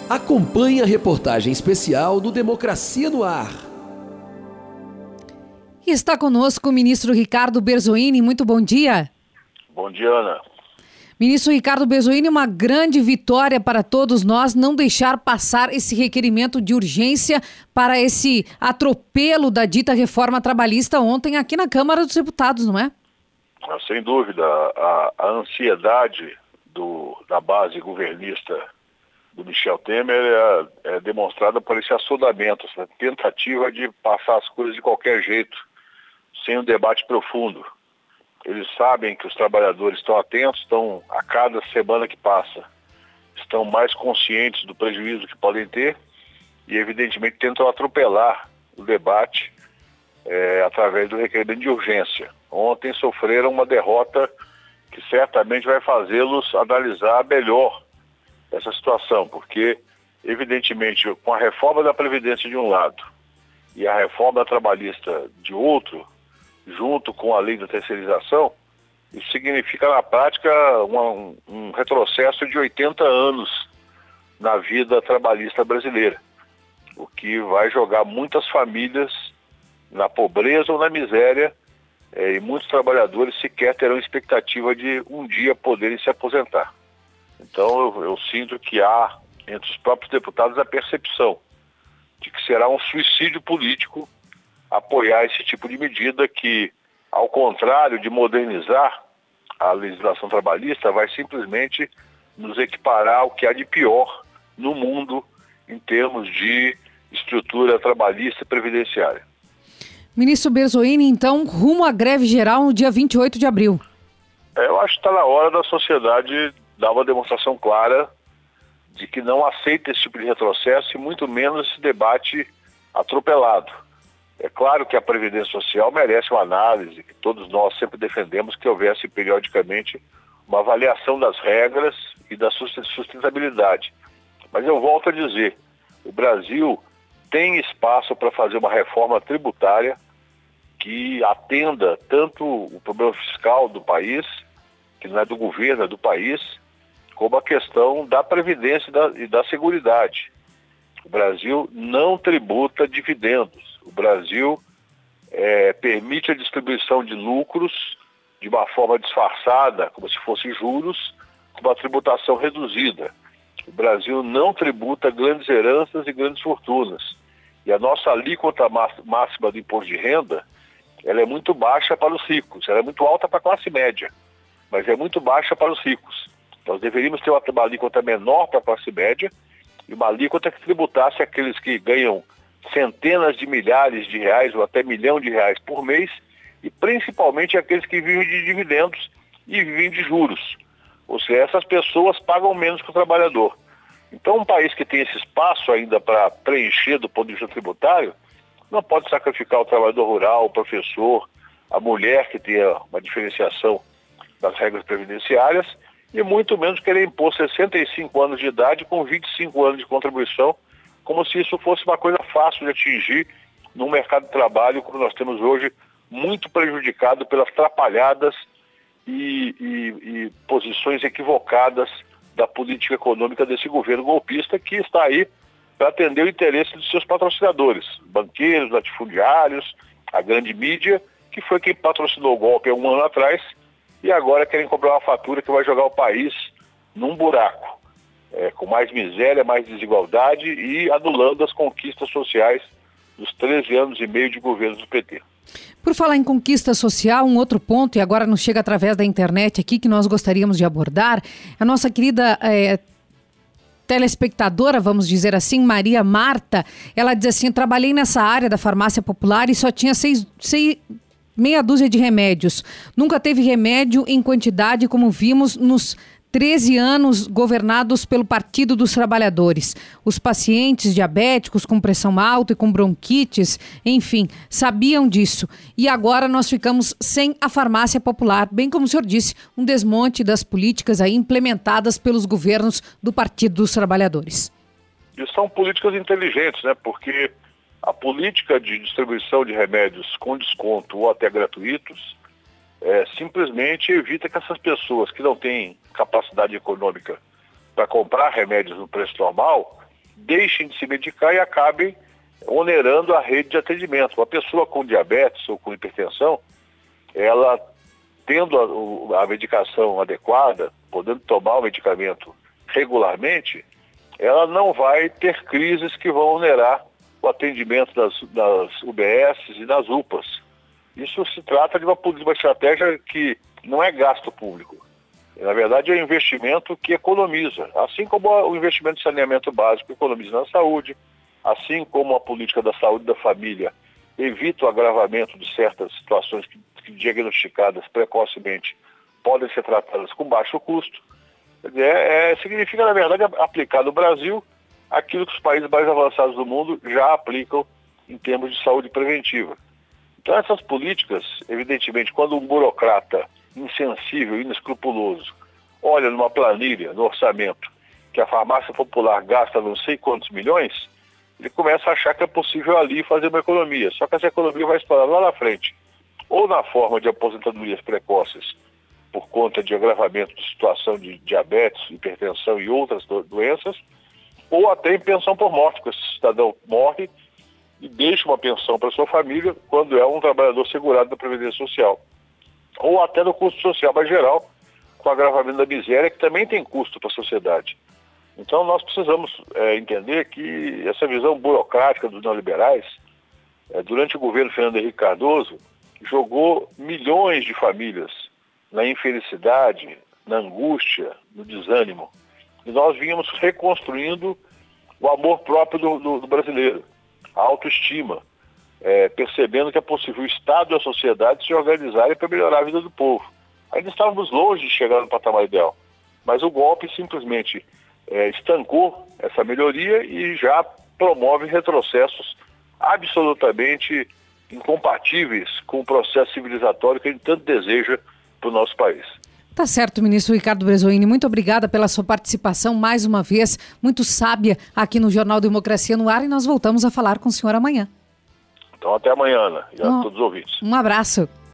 Acompanhe a reportagem especial do Democracia no Ar. E está conosco o ministro Ricardo Berzoini. Muito bom dia. Bom dia, Ana. Ministro Ricardo Berzoini, uma grande vitória para todos nós não deixar passar esse requerimento de urgência para esse atropelo da dita reforma trabalhista ontem aqui na Câmara dos Deputados, não é? Sem dúvida, a ansiedade da base governista do Michel Temer é demonstrada por esse assodamento, essa tentativa de passar as coisas de qualquer jeito, sem um debate profundo. Eles sabem que os trabalhadores estão atentos, estão a cada semana que passa, estão mais conscientes do prejuízo que podem ter e, evidentemente, tentam atropelar o debate através do requerimento de urgência. Ontem sofreram uma derrota que certamente vai fazê-los analisar melhor essa situação, porque, evidentemente, com a reforma da Previdência de um lado e a reforma trabalhista de outro, junto com a lei da terceirização, isso significa, na prática, um retrocesso de 80 anos na vida trabalhista brasileira, o que vai jogar muitas famílias na pobreza ou na miséria, e muitos trabalhadores sequer terão expectativa de um dia poderem se aposentar. Então eu sinto que há entre os próprios deputados a percepção de que será um suicídio político apoiar esse tipo de medida que, ao contrário de modernizar a legislação trabalhista, vai simplesmente nos equiparar ao que há de pior no mundo em termos de estrutura trabalhista e previdenciária. Ministro Berzoini, então, rumo à greve geral no dia 28 de abril. Eu acho que está na hora da sociedade dar uma demonstração clara de que não aceita esse tipo de retrocesso e muito menos esse debate atropelado. É claro que a Previdência Social merece uma análise, que todos nós sempre defendemos que houvesse periodicamente uma avaliação das regras e da sustentabilidade. Mas eu volto a dizer, o Brasil tem espaço para fazer uma reforma tributária que atenda tanto o problema fiscal do país, que não é do governo, é do país, como a questão da previdência e da seguridade. O Brasil não tributa dividendos. O Brasil permite a distribuição de lucros de uma forma disfarçada, como se fossem juros, com uma tributação reduzida. O Brasil não tributa grandes heranças e grandes fortunas. E a nossa alíquota máxima do imposto de renda, ela é muito baixa para os ricos, ela é muito alta para a classe média, mas é muito baixa para os ricos. Nós deveríamos ter uma alíquota menor para a classe média e uma alíquota que tributasse aqueles que ganham centenas de milhares de reais ou até milhão de reais por mês e principalmente aqueles que vivem de dividendos e vivem de juros. Ou seja, essas pessoas pagam menos que o trabalhador. Então, um país que tem esse espaço ainda para preencher do ponto de vista tributário, não pode sacrificar o trabalhador rural, o professor, a mulher que tenha uma diferenciação das regras previdenciárias e muito menos querer impor 65 anos de idade com 25 anos de contribuição, como se isso fosse uma coisa fácil de atingir num mercado de trabalho como nós temos hoje, muito prejudicado pelas trapalhadas e posições equivocadas da política econômica desse governo golpista que está aí para atender o interesse de seus patrocinadores, banqueiros, latifundiários, a grande mídia, que foi quem patrocinou o golpe há um ano atrás e agora querem cobrar uma fatura que vai jogar o país num buraco, com mais miséria, mais desigualdade e anulando as conquistas sociais dos 13 anos e meio de governo do PT. Por falar em conquista social, um outro ponto, e agora nos chega através da internet aqui, que nós gostaríamos de abordar, a nossa querida telespectadora, vamos dizer assim, Maria Marta, ela diz assim: trabalhei nessa área da farmácia popular e só tinha meia dúzia de remédios. Nunca teve remédio em quantidade como vimos nos 13 anos governados pelo Partido dos Trabalhadores. Os pacientes diabéticos com pressão alta e com bronquites, enfim, sabiam disso. E agora nós ficamos sem a farmácia popular, bem como o senhor disse, um desmonte das políticas aí implementadas pelos governos do Partido dos Trabalhadores. E são políticas inteligentes, né? Porque a política de distribuição de remédios com desconto ou até gratuitos simplesmente evita que essas pessoas que não têm capacidade econômica para comprar remédios no preço normal, deixem de se medicar e acabem onerando a rede de atendimento. Uma pessoa com diabetes ou com hipertensão, ela tendo a medicação adequada, podendo tomar o medicamento regularmente, ela não vai ter crises que vão onerar o atendimento das UBS e das UPAs. Isso se trata de uma estratégia que não é gasto público. Na verdade, é um investimento que economiza. Assim como o investimento de saneamento básico economiza na saúde, assim como a política da saúde da família evita o agravamento de certas situações que diagnosticadas precocemente podem ser tratadas com baixo custo. Significa, na verdade, aplicar no Brasil aquilo que os países mais avançados do mundo já aplicam em termos de saúde preventiva. Então, essas políticas, evidentemente, quando um burocrata insensível, inescrupuloso, olha numa planilha, no orçamento, que a farmácia popular gasta não sei quantos milhões, ele começa a achar que é possível ali fazer uma economia. Só que essa economia vai estourar lá na frente, ou na forma de aposentadorias precoces, por conta de agravamento de situação de diabetes, hipertensão e outras doenças, ou até em pensão por morte, porque esse cidadão morre e deixa uma pensão para sua família quando é um trabalhador segurado da Previdência Social. Ou até no custo social mais geral, com o agravamento da miséria, que também tem custo para a sociedade. Então nós precisamos entender que essa visão burocrática dos neoliberais, durante o governo Fernando Henrique Cardoso, jogou milhões de famílias na infelicidade, na angústia, no desânimo. E nós vínhamos reconstruindo o amor próprio do brasileiro, a autoestima, percebendo que é possível o Estado e a sociedade se organizarem para melhorar a vida do povo. Ainda estávamos longe de chegar no patamar ideal, mas o golpe simplesmente estancou essa melhoria e já promove retrocessos absolutamente incompatíveis com o processo civilizatório que a gente tanto deseja para o nosso país. Tá certo, ministro Ricardo Brezoini. Muito obrigada pela sua participação mais uma vez, muito sábia aqui no Jornal Democracia no Ar, e nós voltamos a falar com o senhor amanhã. Então até amanhã, Ana, e a todos os ouvintes. Um abraço.